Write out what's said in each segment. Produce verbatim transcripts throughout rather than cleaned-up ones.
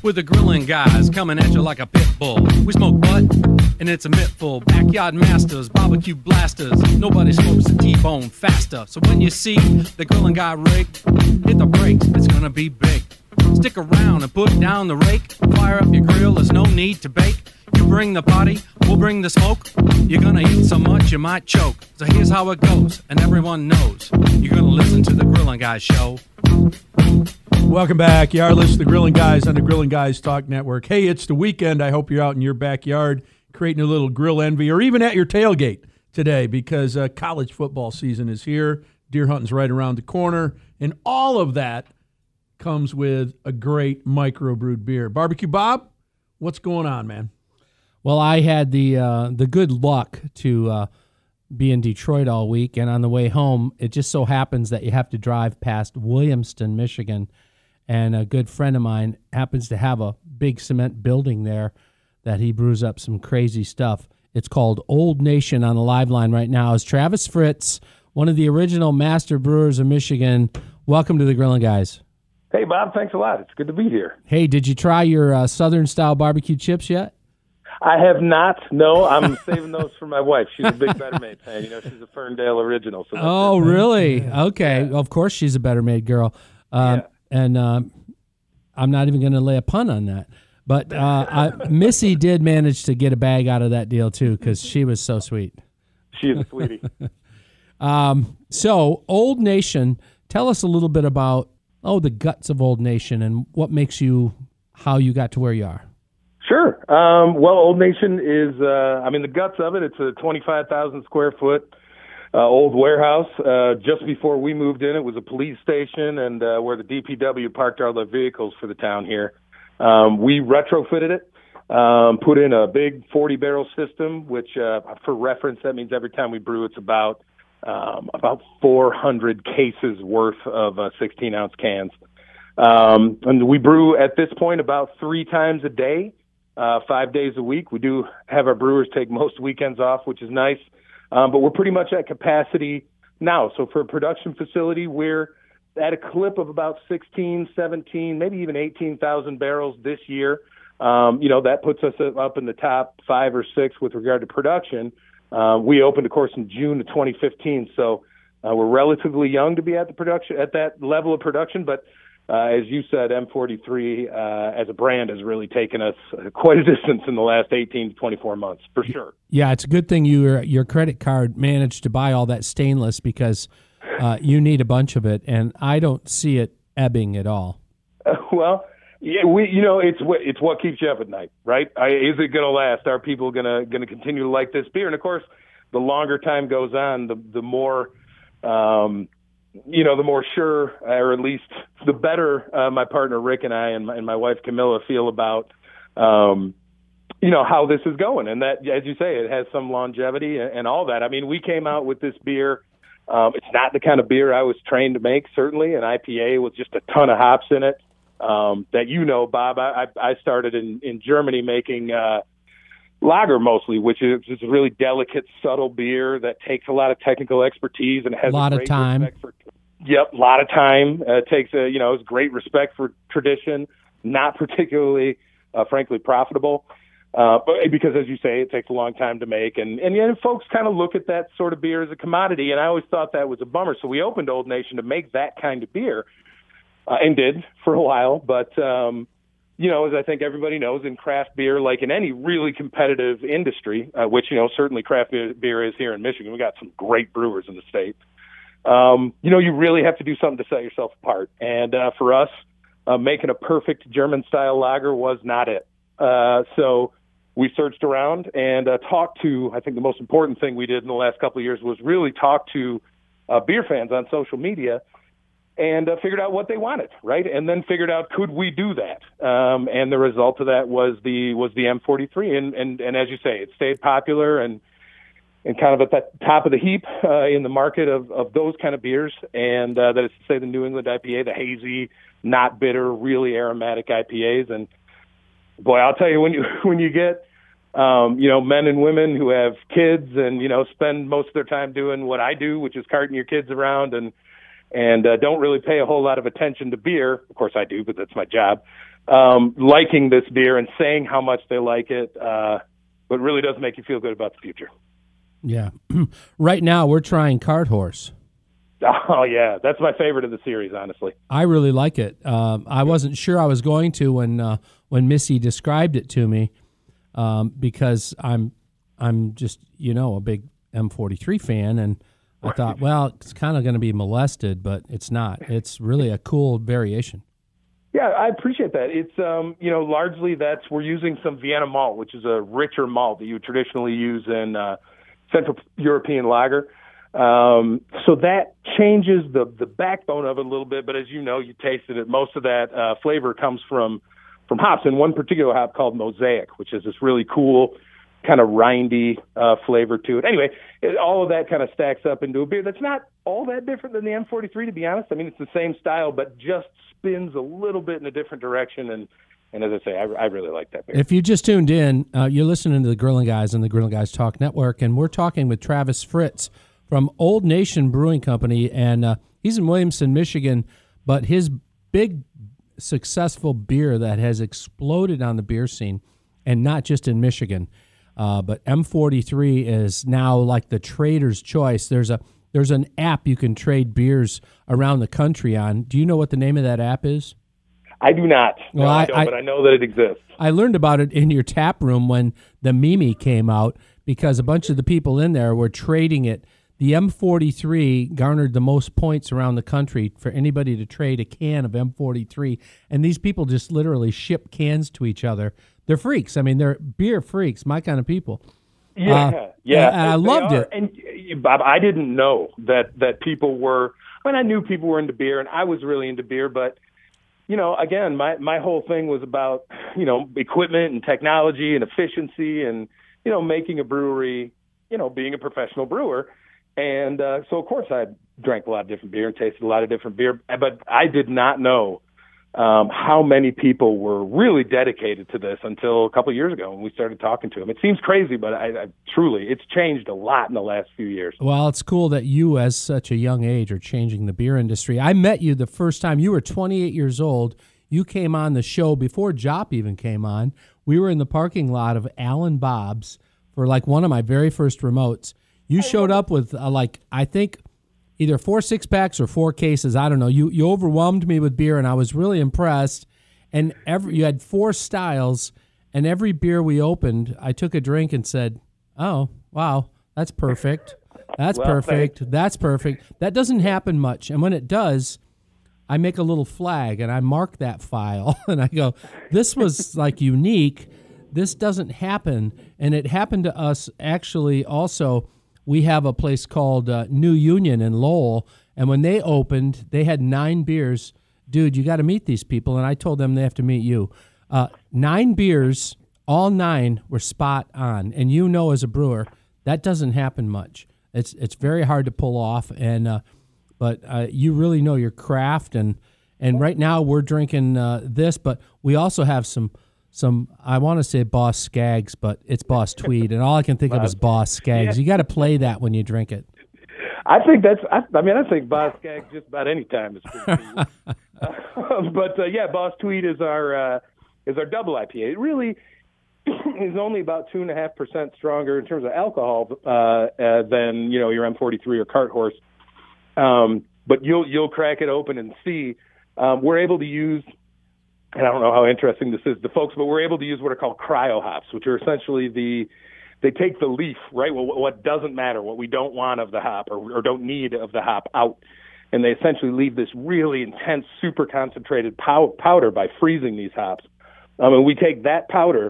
with the grilling guys coming at you like a pit bull. We smoke butt, and it's a mittful. Backyard masters, barbecue blasters. Nobody smokes a T-bone faster. So when you see the grilling guy rig, hit the brakes, it's gonna be big. Stick around and put down the rake. Fire up your grill, there's no need to bake. You bring the party, we'll bring the smoke. You're gonna eat so much you might choke. So here's how it goes, and everyone knows. You're gonna listen to the Grilling Guys show. Welcome back. You are listening to the Grilling Guys on the Grilling Guys Talk Network. Hey, it's the weekend. I hope you're out in your backyard creating a little grill envy, or even at your tailgate today, because uh, college football season is here. Deer hunting's right around the corner, and all of that comes with a great microbrewed beer. Barbecue Bob, what's going on, man? Well, I had the uh, the good luck to uh, be in Detroit all week, and on the way home, it just so happens that you have to drive past Williamston, Michigan, and a good friend of mine happens to have a big cement building there that he brews up some crazy stuff. It's called Old Nation. On the live line right now is Travis Fritz, one of the original master brewers of Michigan. Welcome to the Grilling Guys. Hey, Bob, thanks a lot. It's good to be here. Hey, did you try your uh, Southern-style barbecue chips yet? I have not. No, I'm saving those for my wife. She's a big Better Made fan. You know, she's a Ferndale original. So oh, really? Okay. Yeah. Of course she's a Better Made girl. Um, yeah. And um, I'm not even going to lay a pun on that. But uh, I, Missy did manage to get a bag out of that deal, too, because she was so sweet. She is a sweetie. um, so, Old Nation, tell us a little bit about, oh, the guts of Old Nation and what makes you, how you got to where you are. Sure. Um, well, Old Nation is, uh, I mean, the guts of it, it's a twenty-five thousand square foot uh, old warehouse. Uh, just before we moved in, it was a police station and uh, where the D P W parked all their vehicles for the town here. Um, we retrofitted it, um, put in a big forty barrel system, which uh, for reference, that means every time we brew, it's about um, about four hundred cases worth of uh, sixteen ounce cans. Um, and we brew at this point about three times a day. Uh, five days a week. We do have our brewers take most weekends off, which is nice. Um, but we're pretty much at capacity now. So for a production facility, we're at a clip of about sixteen, seventeen, maybe even eighteen thousand barrels this year. Um, you know, that puts us up in the top five or six with regard to production. Uh, we opened, of course, in June of twenty fifteen. So uh, we're relatively young to be at the production, at that level of production, but Uh, as you said, M forty-three uh, as a brand has really taken us uh, quite a distance in the last eighteen to twenty-four months, for sure. Yeah, it's a good thing your your credit card managed to buy all that stainless because uh, you need a bunch of it, and I don't see it ebbing at all. Uh, well, yeah, we you know it's what it's what keeps you up at night, right? I, is it going to last? Are people going to going to continue to like this beer? And of course, the longer time goes on, the the more. Um, you know, the more sure, or at least the better uh, my partner Rick and I and my, and my wife Camilla feel about, um, you know, how this is going. And that, as you say, it has some longevity and, and all that. I mean, we came out with this beer. Um, it's not the kind of beer I was trained to make, certainly, an I P A with just a ton of hops in it. Um, that, you know, Bob, I, I started in, in Germany making uh, lager mostly, which is just a really delicate, subtle beer that takes a lot of technical expertise and has a lot a of time. Respect for, yep, a lot of time. Uh, takes a you know, it's great respect for tradition. Not particularly, uh, frankly, profitable, uh, but because as you say, it takes a long time to make, and and you know, folks kind of look at that sort of beer as a commodity, and I always thought that was a bummer. So we opened Old Nation to make that kind of beer, uh, and did for a while, but. Um, You know, as I think everybody knows, in craft beer, like in any really competitive industry, uh, which, you know, certainly craft beer, beer is here in Michigan. We got some great brewers in the state. Um, you know, you really have to do something to set yourself apart. And uh, for us, uh, making a perfect German-style lager was not it. Uh, so we searched around and uh, talked to, I think the most important thing we did in the last couple of years was really talk to uh, beer fans on social media and uh, figured out what they wanted, right? And then figured out, could we do that? Um, and the result of that was the was the M forty-three. And, and, and as you say, it stayed popular and and kind of at the top of the heap uh, in the market of, of those kind of beers. And uh, that is to say the New England I P A, the hazy, not bitter, really aromatic I P As. And, boy, I'll tell you, when you when you get, um, you know, men and women who have kids and, you know, spend most of their time doing what I do, which is carting your kids around and, and uh, don't really pay a whole lot of attention to beer. Of course I do, but that's my job. um, liking this beer and saying how much they like it, uh, but really does make you feel good about the future. Yeah. Right now, we're trying Cart Horse. Oh, yeah. That's my favorite of the series, honestly. I really like it. Um, I wasn't sure I was going to when uh, when Missy described it to me um, because I'm I'm just, you know, a big M forty-three fan, and I thought, well, it's kind of going to be molested, but it's not. It's really a cool variation. Yeah, I appreciate that. It's, um, you know, largely that's we're using some Vienna malt, which is a richer malt that you would traditionally use in uh, Central European lager. Um, so that changes the, the backbone of it a little bit, but as you know, you tasted it. Most of that uh, flavor comes from, from hops, and one particular hop called Mosaic, which is this really cool kind of rindy uh, flavor to it. Anyway, it, all of that kind of stacks up into a beer that's not all that different than the M forty-three, to be honest. I mean, it's the same style, but just spins a little bit in a different direction, and And as I say, I, I really like that beer. If you just tuned in, uh, you're listening to the Grilling Guys on the Grilling Guys Talk Network, and we're talking with Travis Fritz from Old Nation Brewing Company, and uh, he's in Williamston, Michigan, but his big successful beer that has exploded on the beer scene, and not just in Michigan, uh, but M forty-three is now like the trader's choice. There's a there's an app you can trade beers around the country on. Do you know what the name of that app is? I do not. No, well, I, I don't, I, but I know that it exists. I learned about it in your tap room when the Mimi came out because a bunch of the people in there were trading it. The M forty-three garnered the most points around the country for anybody to trade a can of M forty-three, and these people just literally ship cans to each other. They're freaks. I mean, they're beer freaks, my kind of people. Yeah, uh, yeah. And, and I loved are. it. And Bob, I didn't know that that people were. I mean, I knew people were into beer, and I was really into beer, but you know, again, my my whole thing was about you know equipment and technology and efficiency, and you know making a brewery, you know, being a professional brewer. And uh, so, of course, I drank a lot of different beer and tasted a lot of different beer, but I did not know um, how many people were really dedicated to this until a couple of years ago when we started talking to them. It seems crazy, but I, I truly, it's changed a lot in the last few years. Well, it's cool that you, as such a young age, are changing the beer industry. I met you the first time. You were twenty-eight years old. You came on the show before Jop even came on. We were in the parking lot of Alan Bob's for like one of my very first remotes. You showed up with, uh, like, I think either four six-packs or four cases. I don't know. You you overwhelmed me with beer, and I was really impressed. And every you had four styles, and every beer we opened, I took a drink and said, oh, wow, that's perfect. That's well, perfect. Thanks. That's perfect. That doesn't happen much. And when it does, I make a little flag, and I mark that file, and I go, this was, like, unique. This doesn't happen. And it happened to us actually also. We have a place called uh, New Union in Lowell, and when they opened, they had nine beers. Dude, you got to meet these people, and I told them they have to meet you. Uh, nine beers, all nine were spot on, and you know as a brewer, that doesn't happen much. It's it's very hard to pull off, and uh, but uh, you really know your craft, and and right now we're drinking uh, this, but we also have some Some, I want to say Boss Skaggs, but it's Boss Tweed, and all I can think of is Boss Skaggs. Yeah. You got to play that when you drink it. I think that's, I, I mean, I think Boss Skaggs just about any time is pretty cool. uh, But, uh, yeah, Boss Tweed is our uh, is our double I P A. It really is only about two point five percent stronger in terms of alcohol uh, uh, than, you know, your M forty-three or Cart Horse. Um, but you'll you'll crack it open and see. Um, we're able to use... And I don't know how interesting this is to folks, but we're able to use what are called cryo hops, which are essentially the, they take the leaf, right, well, what doesn't matter, what we don't want of the hop or, or don't need of the hop out, and they essentially leave this really intense, super concentrated pow- powder by freezing these hops. Um, and we take that powder,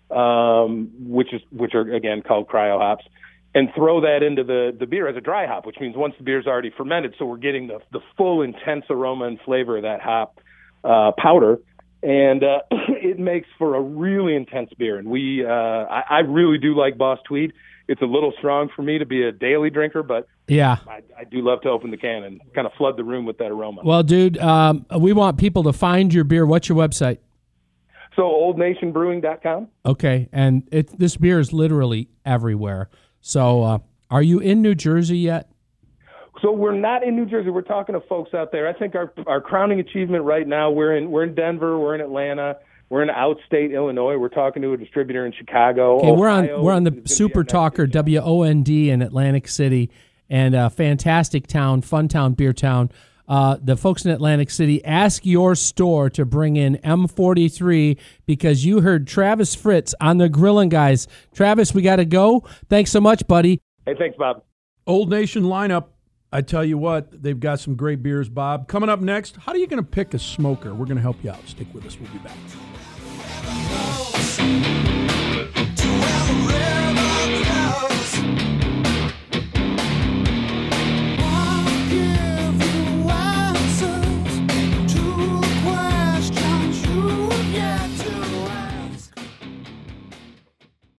um, which is which are, again, called cryo hops, and throw that into the, the beer as a dry hop, which means once the beer's already fermented, so we're getting the, the full intense aroma and flavor of that hop uh, powder. And uh, it makes for a really intense beer. And we, uh, I, I really do like Boss Tweed. It's a little strong for me to be a daily drinker, but yeah, I, I do love to open the can and kind of flood the room with that aroma. Well, dude, um, we want people to find your beer. What's your website? So old nation brewing dot com. Okay, and it, this beer is literally everywhere. So uh, are you in New Jersey yet? So we're not in New Jersey. We're talking to folks out there. I think our our crowning achievement right now, we're in we're in Denver, we're in Atlanta, We're in outstate Illinois. We're talking to a distributor in Chicago. Okay, we're on Ohio we're on the is gonna Super be our Talker next W O N D in Atlantic City, and a fantastic town, fun town, beer town. Uh, the folks in Atlantic City, ask your store to bring in M forty-three because you heard Travis Fritz on the Grillin' Guys. Travis, we got to go. Thanks so much, buddy. Hey, thanks, Bob. Old Nation lineup. I tell you what, they've got some great beers, Bob. Coming up next, how are you going to pick a smoker? We're going to help you out. Stick with us. We'll be back.